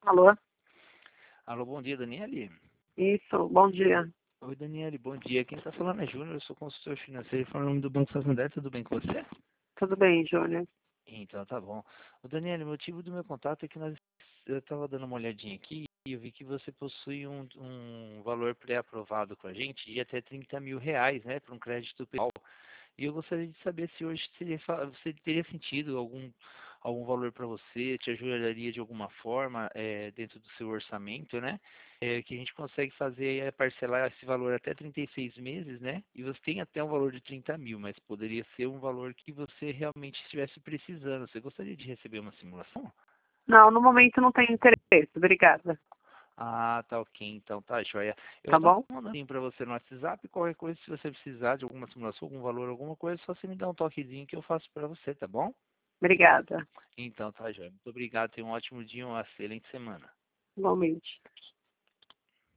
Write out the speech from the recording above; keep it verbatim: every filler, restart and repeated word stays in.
Alô? Alô, bom dia, Daniele. Isso, bom dia. Oi, Daniele, bom dia. Quem está falando é Júnior, eu sou consultor financeiro falando do Banco Santander, tudo bem com você? Tudo bem, Júnior? Então, tá bom. O Daniele, o motivo do meu contato é que nós, eu estava dando uma olhadinha aqui e eu vi que você possui um, um valor pré-aprovado com a gente de até trinta mil reais, né, para um crédito pessoal. E eu gostaria de saber se hoje seria, fa- se teria sentido algum, algum valor para você, te ajudaria de alguma forma eh, dentro do seu orçamento, né? Eh, que a gente consegue fazer é parcelar esse valor até trinta e seis meses, né? E você tem até um valor de trinta mil, mas poderia ser um valor que você realmente estivesse precisando. Você gostaria de receber uma simulação? Não, no momento não tenho interesse, obrigada. Ah, tá ok, então tá joia. Eu Tá vou estar bom? mandando para você no WhatsApp, qualquer coisa, se você precisar de alguma simulação, algum valor, alguma coisa, só você me dá um toquezinho que eu faço para você, tá bom? Obrigada, Então tá joia. Muito obrigado, tenha um ótimo dia, uma excelente semana. igualmente.